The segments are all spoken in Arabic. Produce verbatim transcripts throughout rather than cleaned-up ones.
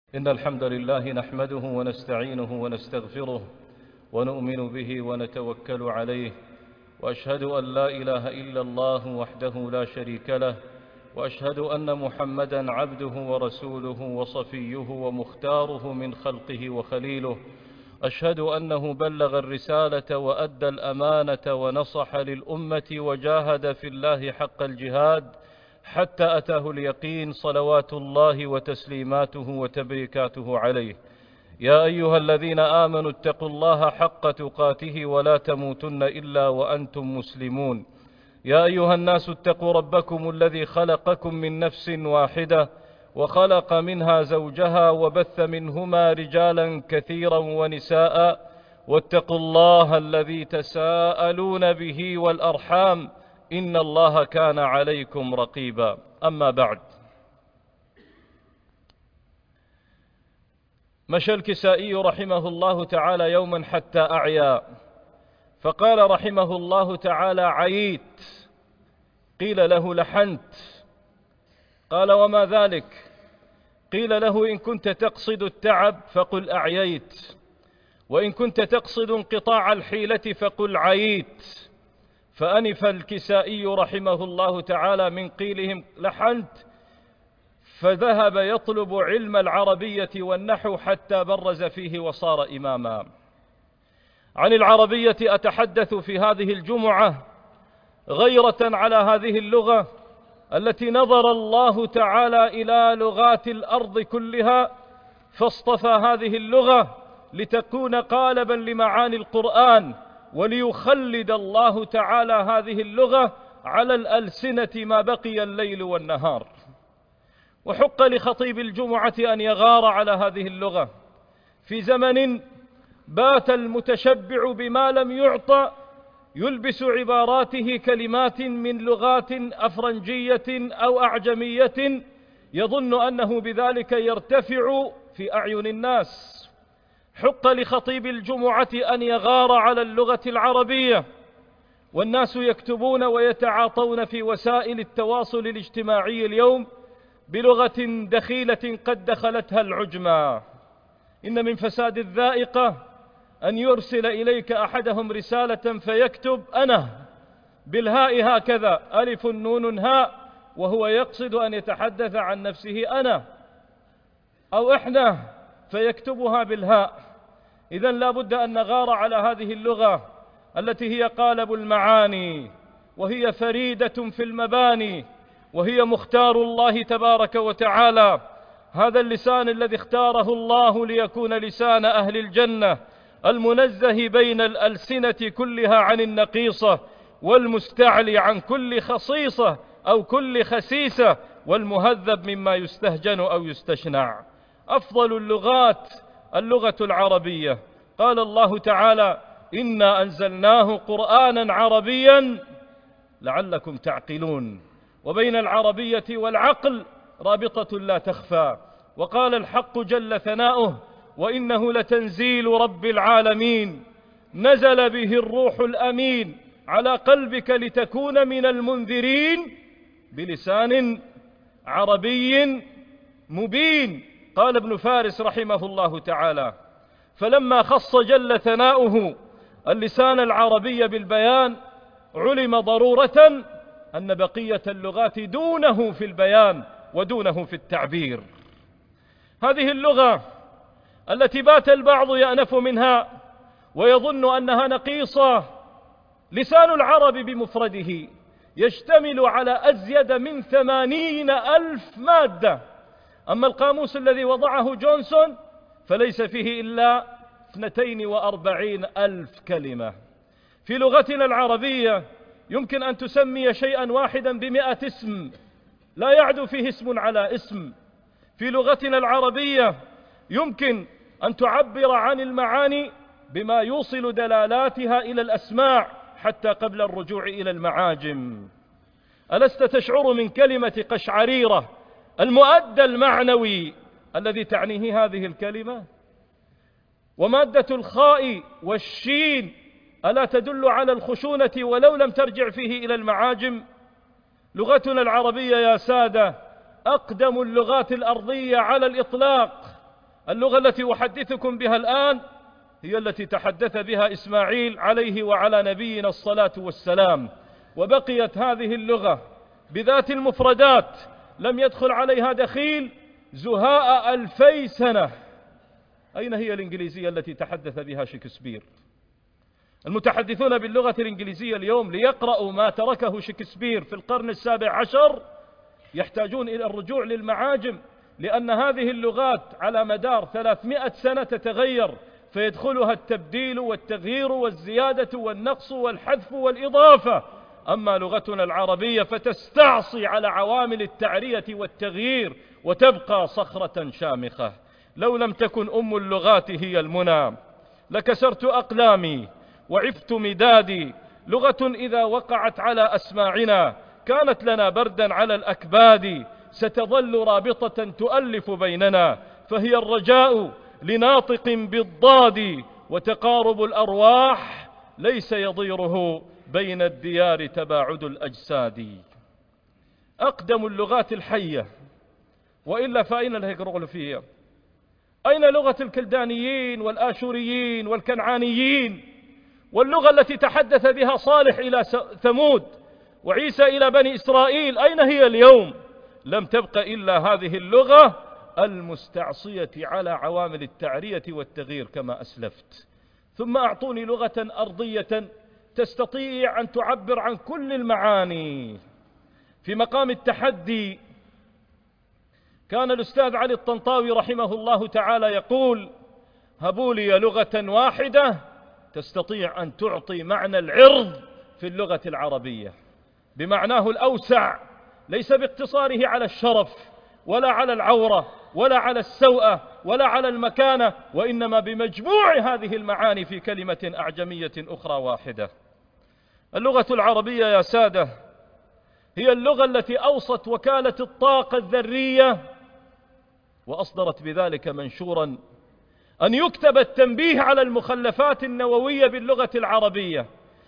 إن الحمد لله نحمده ونستعينه ونستغفره ونؤمن به ونتوكل عليه، وأشهد أن لا إله إلا الله وحده لا شريك له، وأشهد أن محمدًا عبده ورسوله وصفيه ومختاره من خلقه وخليله. أشهد أنه بلغ الرسالة وأدى الأمانة ونصح للأمة وجاهد في الله حق الجهاد حتى أتاه اليقين، صلوات الله وتسليماته وتبريكاته عليه. يا أيها الذين آمنوا اتقوا الله حق تقاته ولا تموتن إلا وأنتم مسلمون. يا أيها الناس اتقوا ربكم الذي خلقكم من نفس واحدة وخلق منها زوجها وبث منهما رجالا كثيرا ونساء، واتقوا الله الذي تساءلون به والأرحام إن الله كان عليكم رقيبا. أما بعد، مشى الكسائي رحمه الله تعالى يوما حتى أعيا، فقال رحمه الله تعالى: عييت. قيل له: لحنت. قال: وما ذلك؟ قيل له: إن كنت تقصد التعب فقل أعييت، وإن كنت تقصد انقطاع الحيلة فقل عييت. فأنف الكسائي رحمه الله تعالى من قيلهم لحنت، فذهب يطلب علم العربية والنحو حتى برز فيه وصار إماما. عن العربية أتحدث في هذه الجمعة غيرة على هذه اللغة التي نظر الله تعالى إلى لغات الأرض كلها فاصطفى هذه اللغة لتكون قالبا لمعاني القرآن، وليخلد الله تعالى هذه اللغة على الألسنة ما بقي الليل والنهار. وحق لخطيب الجمعة أن يغار على هذه اللغة في زمن بات المتشبع بما لم يعطى يلبس عباراته كلمات من لغات أفرنجية أو أعجمية يظن أنه بذلك يرتفع في أعين الناس. حق لخطيب الجمعة أن يغار على اللغة العربية، والناس يكتبون ويتعاطون في وسائل التواصل الاجتماعي اليوم بلغة دخيلة قد دخلتها العجمة. إن من فساد الذائقة أن يرسل إليك أحدهم رسالة فيكتب أنا بالهاء هكذا ألف نون هاء، وهو يقصد أن يتحدث عن نفسه أنا، أو إحنا فيكتبها بالهاء. إذن لا بد أن نغار على هذه اللغة التي هي قالب المعاني، وهي فريدة في المباني، وهي مختار الله تبارك وتعالى. هذا اللسان الذي اختاره الله ليكون لسان أهل الجنة، المنزه بين الألسنة كلها عن النقيصة، والمستعلي عن كل خصيصة أو كل خسيسة، والمهذب مما يستهجن أو يستشنع. أفضل اللغات اللغة العربية. قال الله تعالى: إنا أنزلناه قرآنا عربيا لعلكم تعقلون. وبين العربية والعقل رابطة لا تخفى. وقال الحق جل ثناؤه: وإنه لتنزيل رب العالمين نزل به الروح الأمين على قلبك لتكون من المنذرين بلسان عربي مبين. قال ابن فارس رحمه الله تعالى: فلما خص جل ثناؤه اللسان العربي بالبيان علم ضرورة أن بقية اللغات دونه في البيان ودونه في التعبير. هذه اللغة التي بات البعض يأنف منها ويظن أنها نقيصة، لسان العرب بمفرده يشتمل على أزيد من ثمانين ألف مادة، أما القاموس الذي وضعه جونسون فليس فيه إلا اثنتين وأربعين ألف كلمة. في لغتنا العربية يمكن أن تسمي شيئا واحدا بمئة اسم، لا يعدو فيه اسم على اسم. في لغتنا العربية يمكن أن تعبر عن المعاني بما يوصل دلالاتها إلى الأسماع حتى قبل الرجوع إلى المعاجم. ألست تشعر من كلمة قشعريرة المؤدى المعنوي الذي تعنيه هذه الكلمة؟ ومادة الخاء والشين ألا تدل على الخشونة ولو لم ترجع فيه إلى المعاجم؟ لغتنا العربية يا سادة أقدم اللغات الأرضية على الإطلاق، اللغة التي أحدثكم بها الآن هي التي تحدث بها إسماعيل عليه وعلى نبينا الصلاة والسلام، وبقيت هذه اللغة بذات المفردات لم يدخل عليها دخيل زهاء ألفي سنة. أين هي الإنجليزية التي تحدث بها شكسبير؟ المتحدثون باللغة الإنجليزية اليوم ليقرأوا ما تركه شكسبير في القرن السابع عشر يحتاجون إلى الرجوع للمعاجم، لأن هذه اللغات على مدار ثلاثمائة سنة تتغير، فيدخلها التبديل والتغيير والزيادة والنقص والحذف والإضافة. أما لغتنا العربية فتستعصي على عوامل التعرية والتغيير وتبقى صخرة شامخة. لو لم تكن أم اللغات هي المنى لكسرت أقلامي وعفت مدادي. لغة إذا وقعت على أسماعنا كانت لنا بردا على الأكباد، ستظل رابطة تؤلف بيننا، فهي الرجاء لناطق بالضاد، وتقارب الأرواح ليس يضيره بين الديار تباعد الأجساد. أقدم اللغات الحية، وإلا فأين الهيروغليفية؟ أين لغة الكلدانيين والآشوريين والكنعانيين؟ واللغة التي تحدث بها صالح إلى ثمود وعيسى إلى بني إسرائيل أين هي اليوم؟ لم تبق إلا هذه اللغة المستعصية على عوامل التعرية والتغيير كما أسلفت. ثم أعطوني لغة أرضية تستطيع أن تعبر عن كل المعاني. في مقام التحدي كان الأستاذ علي الطنطاوي رحمه الله تعالى يقول: هبوا لي لغة واحدة تستطيع أن تعطي معنى العرض في اللغة العربية بمعناه الأوسع، ليس باقتصاره على الشرف ولا على العورة ولا على السوءة ولا على المكانة، وإنما بمجموع هذه المعاني في كلمة أعجمية أخرى واحدة. اللغة العربية يا سادة هي اللغة التي أوصت وكالة الطاقة الذرية وأصدرت بذلك منشورا أن يكتب التنبيه على المخلفات النووية باللغة العربية،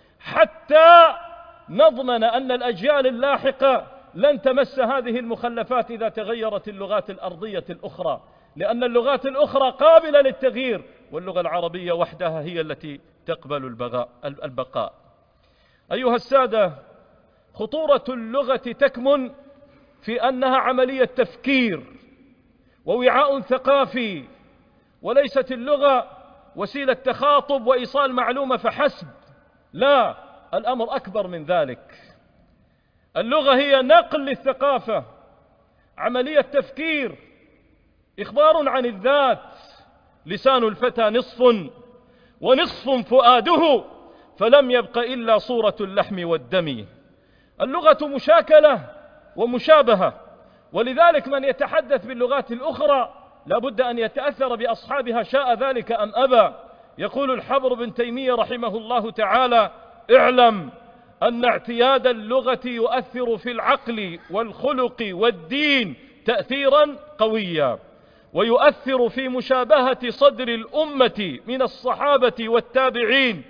حتى نضمن أن الأجيال اللاحقة لن تمس هذه المخلفات إذا تغيرت اللغات الأرضية الأخرى، لأن اللغات الأخرى قابلة للتغيير، واللغة العربية وحدها هي التي تقبل البقاء. أيها السادة، خطورة اللغة تكمن في أنها عملية تفكير ووعاء ثقافي، وليست اللغة وسيلة تخاطب وإيصال معلومة فحسب، لا، الأمر أكبر من ذلك. اللغة هي نقل للثقافة، عملية تفكير، إخبار عن الذات. لسان الفتى نصف ونصف فؤاده، فلم يبق إلا صورة اللحم والدم. اللغة مشاكلة ومشابهة، ولذلك من يتحدث باللغات الأخرى لابد أن يتأثر بأصحابها شاء ذلك أم أبى. يقول الحبر بن تيمية رحمه الله تعالى: اعلم أن اعتياد اللغة يؤثر في العقل والخلق والدين تأثيرا قويا، ويؤثر في مشابهة صدر الأمة من الصحابة والتابعين،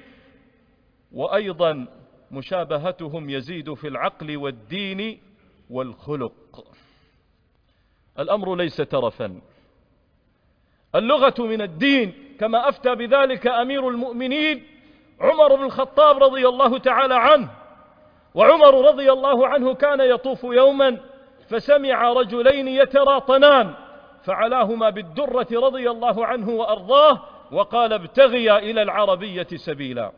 وأيضا مشابهتهم يزيد في العقل والدين والخلق. الأمر ليس ترفا، اللغة من الدين، كما أفتى بذلك أمير المؤمنين عمر بن الخطاب رضي الله تعالى عنه. وعمر رضي الله عنه كان يطوف يوما فسمع رجلين يتراطنان، فعلاهما بالدرة رضي الله عنه وأرضاه وقال: ابتغيا إلى العربية سبيلا.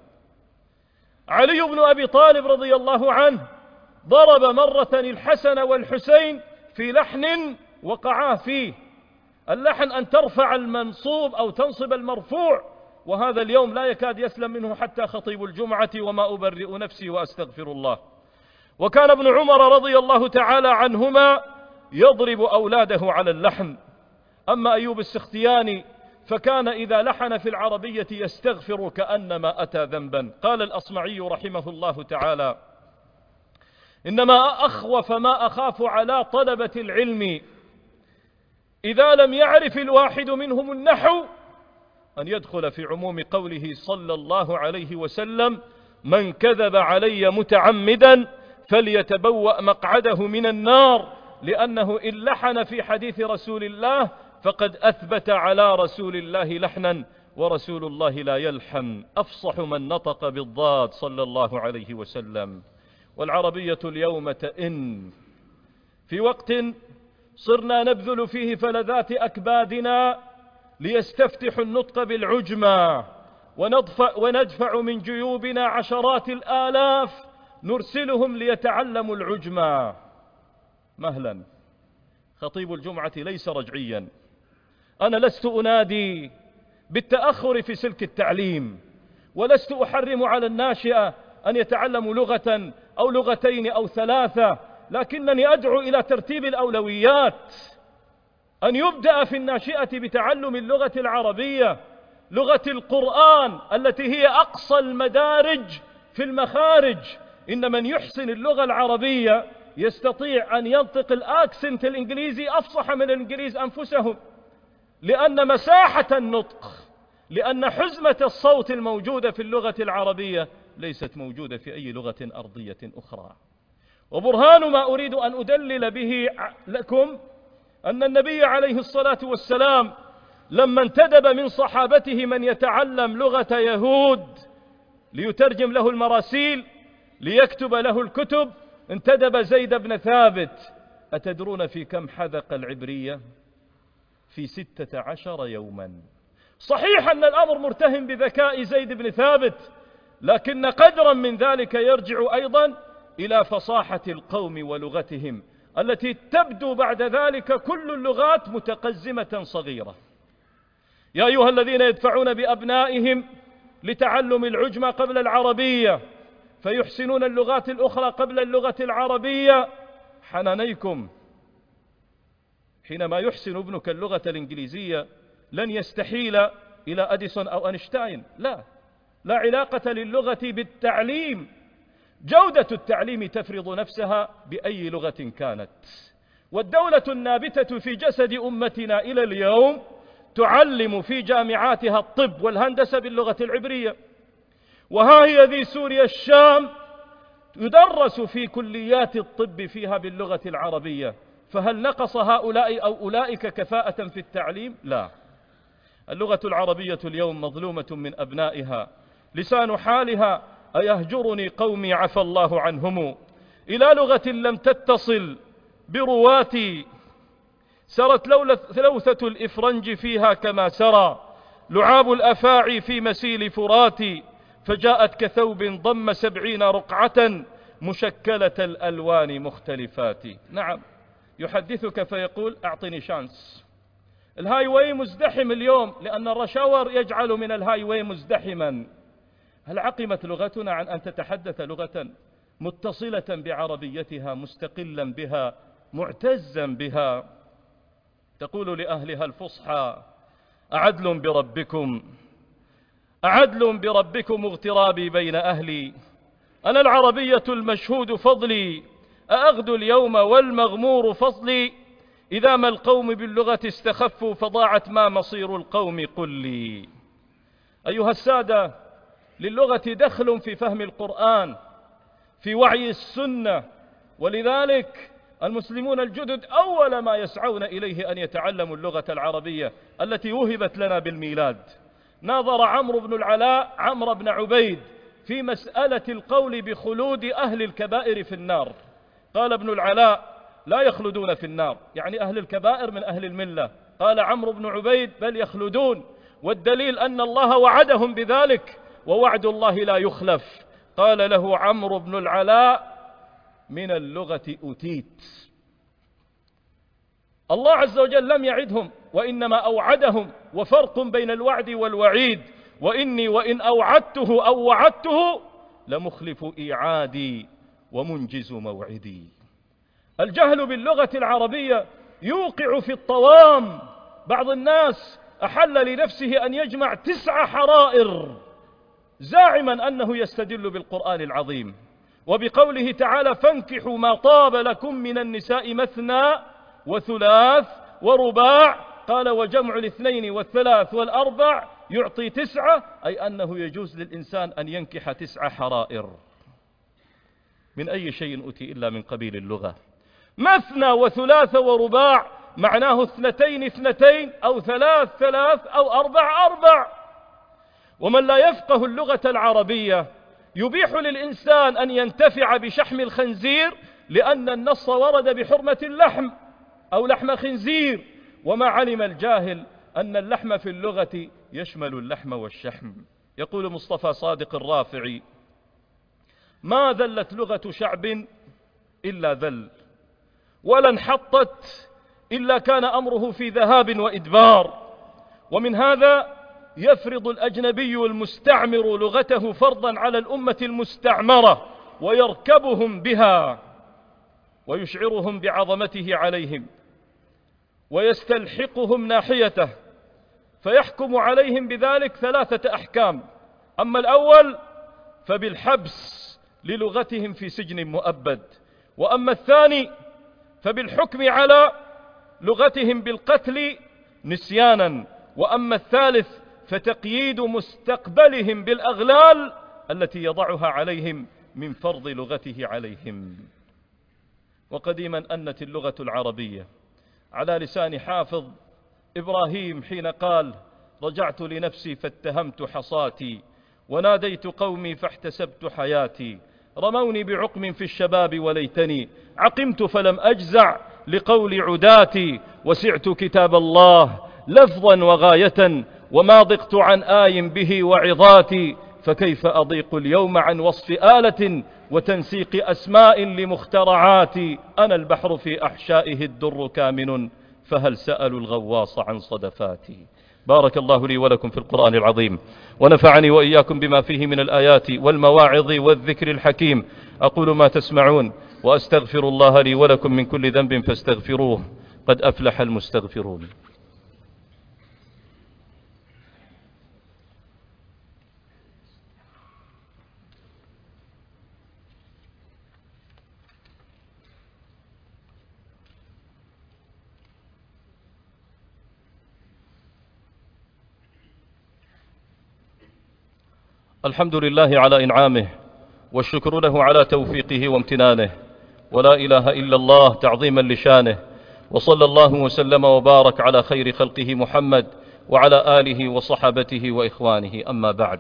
علي بن أبي طالب رضي الله عنه ضرب مرة الحسن والحسين في لحن وقعا فيه. اللحن أن ترفع المنصوب أو تنصب المرفوع، وهذا اليوم لا يكاد يسلم منه حتى خطيب الجمعة، وما أبرئ نفسي وأستغفر الله. وكان ابن عمر رضي الله تعالى عنهما يضرب أولاده على اللحن. أما أيوب السختياني فكان إذا لحن في العربية يستغفر كأنما أتى ذنبا. قال الأصمعي رحمه الله تعالى: إنما أخوف ما أخاف على طلبة العلم إذا لم يعرف الواحد منهم النحو أن يدخل في عموم قوله صلى الله عليه وسلم: من كذب علي متعمدا فليتبوأ مقعده من النار، لأنه إن لحن في حديث رسول الله فقد أثبت على رسول الله لحنا، ورسول الله لا يلحن، أفصح من نطق بالضاد صلى الله عليه وسلم. والعربية اليوم تئن في وقت صرنا نبذل فيه فلذات أكبادنا ليستفتحوا النطق بالعجمة، وندفع, وندفع من جيوبنا عشرات الآلاف نرسلهم ليتعلموا العجمة. مهلا، خطيب الجمعة ليس رجعيا. أنا لست أنادي بالتأخر في سلك التعليم، ولست أحرم على الناشئة أن يتعلموا لغة أو لغتين أو ثلاثة، لكنني أدعو إلى ترتيب الأولويات، أن يبدأ في الناشئة بتعلم اللغة العربية، لغة القرآن التي هي أقصى المدارج في المخارج. إن من يحسن اللغة العربية يستطيع أن ينطق الأكسنت الإنجليزي أفصح من الإنجليز أنفسهم، لأن مساحة النطق، لأن حزمة الصوت الموجودة في اللغة العربية ليست موجودة في أي لغة أرضية أخرى. وبرهان ما أريد أن أدلل به لكم أن النبي عليه الصلاة والسلام لما انتدب من صحابته من يتعلم لغة يهود ليترجم له المراسيل، ليكتب له الكتب، انتدب زيد بن ثابت. أتدرون في كم حذق العبرية؟ في ستة عشر يوما. صحيح أن الأمر مرتهن بذكاء زيد بن ثابت، لكن قدرا من ذلك يرجع أيضا إلى فصاحة القوم ولغتهم التي تبدو بعد ذلك كل اللغات متقزمة صغيرة. يا أيها الذين يدفعون بأبنائهم لتعلم العجمة قبل العربية فيحسنون اللغات الأخرى قبل اللغة العربية، حنانيكم. حينما يحسن ابنك اللغة الإنجليزية لن يستحيل إلى أديسون أو أينشتاين، لا لا علاقة للغة بالتعليم. جودة التعليم تفرض نفسها بأي لغة كانت. والدولة النابتة في جسد أمتنا إلى اليوم تعلم في جامعاتها الطب والهندسة باللغة العبرية، وها هي ذي سوريا الشام يدرس في كليات الطب فيها باللغة العربية. فهل نقص هؤلاء أو أولئك كفاءة في التعليم؟ لا. اللغة العربية اليوم مظلومة من أبنائها. لسان حالها أيهجرني قومي عفى الله عنهم، إلى لغة لم تتصل برواتي، سرت لوثة الإفرنج فيها كما سرى لعاب الأفاعي في مسيل فراتي، فجاءت كثوب ضم سبعين رقعة مشكلة الألوان مختلفات. نعم، يحدثك فيقول أعطني شانس. الهاي واي مزدحم اليوم لأن الرشاور يجعل من الهاي واي مزدحما. هل عقمت لغتنا عن أن تتحدث لغة متصلة بعربيتها، مستقلا بها، معتزا بها؟ تقول لأهلها الفصحى أعدل بربكم أعدل بربكم اغترابي بين أهلي، أنا العربية المشهود فضلي، أأغدو اليوم والمغمور فضلي، إذا ما القوم باللغة استخفوا فضاعت ما مصير القوم قل لي. أيها السادة، للغة دخل في فهم القرآن، في وعي السنة، ولذلك المسلمون الجدد أول ما يسعون إليه أن يتعلموا اللغة العربية التي وهبت لنا بالميلاد. ناظر عمرو بن العلاء عمرو بن عبيد في مسألة القول بخلود أهل الكبائر في النار. قال ابن العلاء لا يخلدون في النار، يعني أهل الكبائر من أهل الملة. قال عمرو بن عبيد بل يخلدون، والدليل أن الله وعدهم بذلك، ووعد الله لا يخلف. قال له عمرو بن العلاء من اللغة أتيت. الله عز وجل لم يعدهم وإنما أوعدهم، وفرق بين الوعد والوعيد. وإني وإن أوعدته أو وعدته لمخلف إيعادي ومنجز موعدي. الجهل باللغة العربية يوقع في الطوام. بعض الناس أحل لنفسه أن يجمع تسع حرائر زاعما أنه يستدل بالقرآن العظيم وبقوله تعالى فانكحوا ما طاب لكم من النساء مثنى وثلاث ورباع. قال وجمع الاثنين والثلاث والأربع يعطي تسعة، أي أنه يجوز للإنسان أن ينكح تسع حرائر. من أي شيء أتي إلا من قبيل اللغة. مثنى وثلاث ورباع معناه اثنتين اثنتين أو ثلاث ثلاث أو أربع أربع. ومن لا يفقه اللغة العربية يبيح للإنسان أن ينتفع بشحم الخنزير لأن النص ورد بحرمة اللحم أو لحم خنزير، وما علم الجاهل أن اللحم في اللغة يشمل اللحم والشحم. يقول مصطفى صادق الرافعي: ما ذلت لغة شعب إلا ذل، ولا انحطت إلا كان أمره في ذهاب وإدبار. ومن هذا يفرض الأجنبي المستعمر لغته فرضا على الأمة المستعمرة، ويركبهم بها ويشعرهم بعظمته عليهم، ويستلحقهم ناحيته، فيحكم عليهم بذلك ثلاثة أحكام: أما الأول فبالحبس للغتهم في سجن مؤبد، وأما الثاني فبالحكم على لغتهم بالقتل نسيانا، وأما الثالث فتقييد مستقبلهم بالأغلال التي يضعها عليهم من فرض لغته عليهم. وقديما أنت اللغة العربية على لسان حافظ إبراهيم حين قال: رجعت لنفسي فاتهمت حصاتي، وناديت قومي فاحتسبت حياتي، رموني بعقم في الشباب وليتني عقمت فلم أجزع لقول عداتي، وسعت كتاب الله لفظا وغاية، وما ضقت عن آي به وعظاتي، فكيف أضيق اليوم عن وصف آلة وتنسيق أسماء لمخترعاتي، أنا البحر في أحشائه الدر كامن، فهل سألوا الغواص عن صدفاتي. بارك الله لي ولكم في القرآن العظيم، ونفعني وإياكم بما فيه من الآيات والمواعظ والذكر الحكيم. أقول ما تسمعون وأستغفر الله لي ولكم من كل ذنب فاستغفروه، قد أفلح المستغفرون. الحمد لله على إنعامه، والشكر له على توفيقه وامتنانه، ولا إله إلا الله تعظيما لشانه، وصلى الله وسلم وبارك على خير خلقه محمد وعلى آله وصحبته وإخوانه. أما بعد،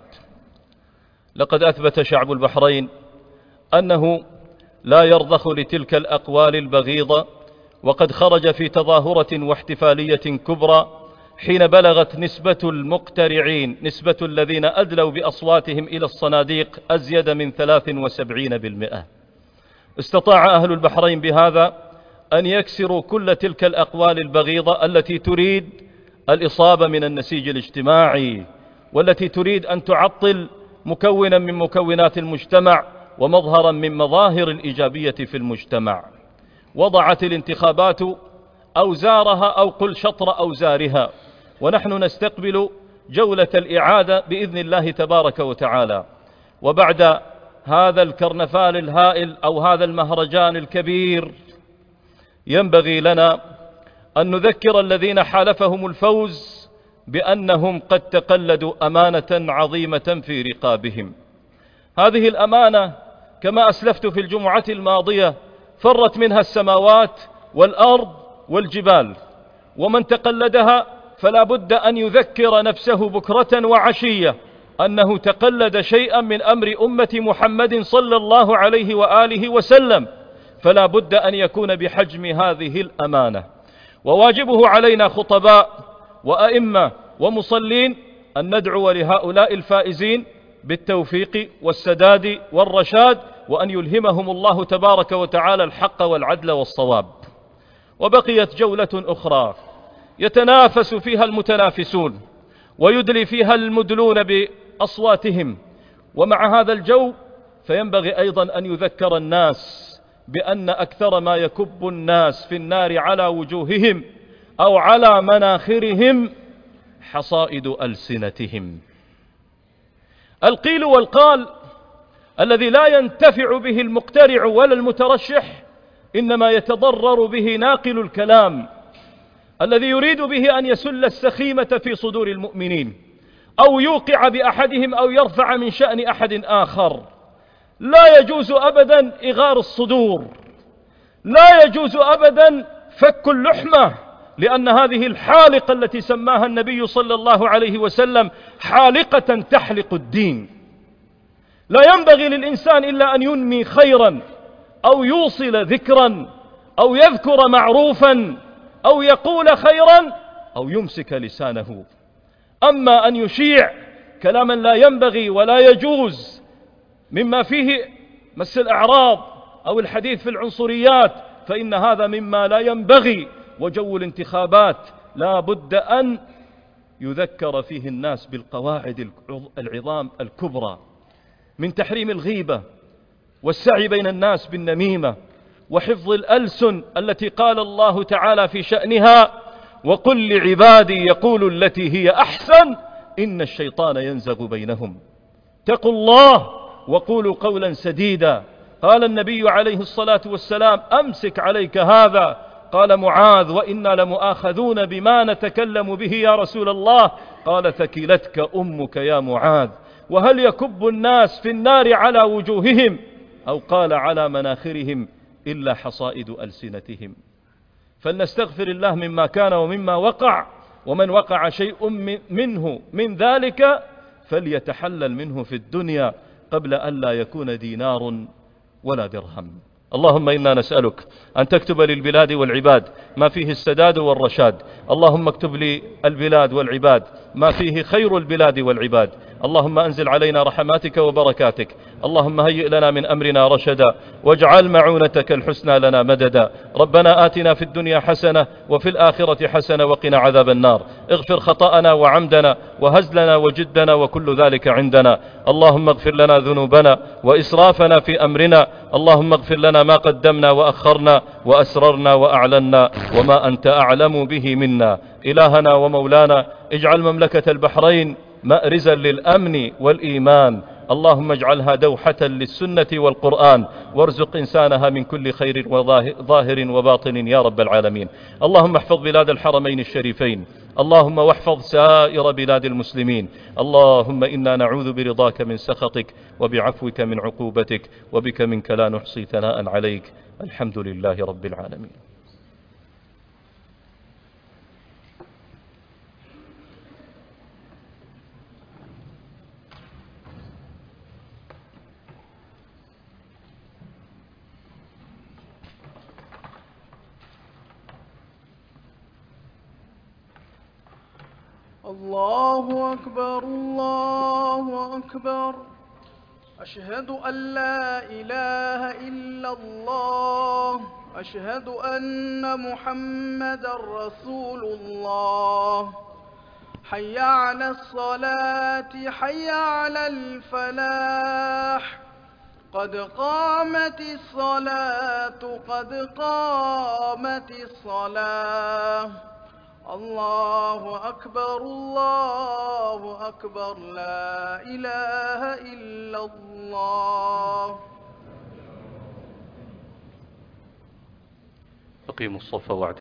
لقد أثبت شعب البحرين أنه لا يرضخ لتلك الأقوال البغيضة، وقد خرج في تظاهرة واحتفالية كبرى حين بلغت نسبة المقترعين، نسبة الذين أدلوا بأصواتهم إلى الصناديق، أزيد من ثلاث وسبعين بالمئة. استطاع أهل البحرين بهذا أن يكسروا كل تلك الأقوال البغيضة التي تريد الإصابة من النسيج الاجتماعي، والتي تريد أن تعطل مكونا من مكونات المجتمع ومظهرا من مظاهر الإيجابية في المجتمع. وضعت الانتخابات أوزارها، أو قل شطر أوزارها، ونحن نستقبل جولة الإعادة بإذن الله تبارك وتعالى. وبعد هذا الكرنفال الهائل أو هذا المهرجان الكبير، ينبغي لنا أن نذكر الذين حالفهم الفوز بأنهم قد تقلدوا أمانة عظيمة في رقابهم. هذه الأمانة كما أسلفت في الجمعة الماضية فرت منها السماوات والأرض والجبال، ومن تقلدها فلا بد أن يذكر نفسه بكرة وعشية أنه تقلد شيئا من أمر أمة محمد صلى الله عليه وآله وسلم، فلا بد أن يكون بحجم هذه الأمانة. وواجبه علينا خطباء وأئمة ومصلين أن ندعو لهؤلاء الفائزين بالتوفيق والسداد والرشاد، وأن يلهمهم الله تبارك وتعالى الحق والعدل والصواب. وبقيت جولة أخرى يتنافس فيها المتنافسون ويدلي فيها المدلون بأصواتهم، ومع هذا الجو فينبغي أيضا أن يذكر الناس بأن أكثر ما يكب الناس في النار على وجوههم أو على مناخرهم حصائد ألسنتهم. القيل والقال الذي لا ينتفع به المقترع ولا المترشح، إنما يتضرر به ناقل الكلام الذي يريد به أن يسل السخيمة في صدور المؤمنين، أو يوقع بأحدهم أو يرفع من شأن أحد آخر. لا يجوز أبدا إغار الصدور، لا يجوز أبدا فك اللحمة، لأن هذه الحالقة التي سماها النبي صلى الله عليه وسلم حالقة تحلق الدين. لا ينبغي للإنسان إلا أن ينمي خيرا أو يوصل ذكرا أو يذكر معروفا أو يقول خيرا أو يمسك لسانه. أما أن يشيع كلاما لا ينبغي ولا يجوز مما فيه مس الأعراض أو الحديث في العنصريات فإن هذا مما لا ينبغي. وجو الانتخابات لا بد أن يذكر فيه الناس بالقواعد العظام الكبرى من تحريم الغيبة والسعي بين الناس بالنميمة وحفظ الألسن التي قال الله تعالى في شأنها وقل لعبادي يقولوا التي هي أحسن إن الشيطان ينزغ بينهم. اتقوا الله وقولوا قولا سديدا. قال النبي عليه الصلاة والسلام أمسك عليك هذا. قال معاذ وإنا لمؤاخذون بما نتكلم به يا رسول الله. قال ثكلتك أمك يا معاذ. وهل يكب الناس في النار على وجوههم أو قال على مناخرهم إلا حصائد ألسنتهم. فلنستغفر الله مما كان ومما وقع، ومن وقع شيء منه من ذلك فليتحلل منه في الدنيا قبل أن لا يكون دينار ولا درهم. اللهم إنا نسألك أن تكتب للبلاد والعباد ما فيه السداد والرشاد. اللهم اكتب للبلاد والعباد ما فيه خير البلاد والعباد. اللهم أنزل علينا رحماتك وبركاتك. اللهم هيئ لنا من أمرنا رشدا واجعل معونتك الحسنى لنا مددا. ربنا آتنا في الدنيا حسنة وفي الآخرة حسنة وقنا عذاب النار. اغفر خطأنا وعمدنا وهزلنا وجدنا وكل ذلك عندنا. اللهم اغفر لنا ذنوبنا وإسرافنا في أمرنا. اللهم اغفر لنا ما قدمنا وأخرنا وأسررنا وأعلنا وما أنت أعلم به منا. إلهنا ومولانا اجعل مملكة البحرين مأرزا للأمن والإيمان. اللهم اجعلها دوحة للسنة والقرآن وارزق إنسانها من كل خير ظاهر وباطن يا رب العالمين. اللهم احفظ بلاد الحرمين الشريفين. اللهم واحفظ سائر بلاد المسلمين. اللهم إنا نعوذ برضاك من سخطك وبعفوك من عقوبتك وبك منك لا نحصي ثناء عليك. الحمد لله رب العالمين. الله أكبر الله أكبر. أشهد أن لا إله إلا الله. أشهد أن محمدا رسول الله. حي على الصلاة حي على الفلاح. قد قامت الصلاة قد قامت الصلاة. الله أكبر الله أكبر. لا إله إلا الله. أقيموا الصف واعتدلوا.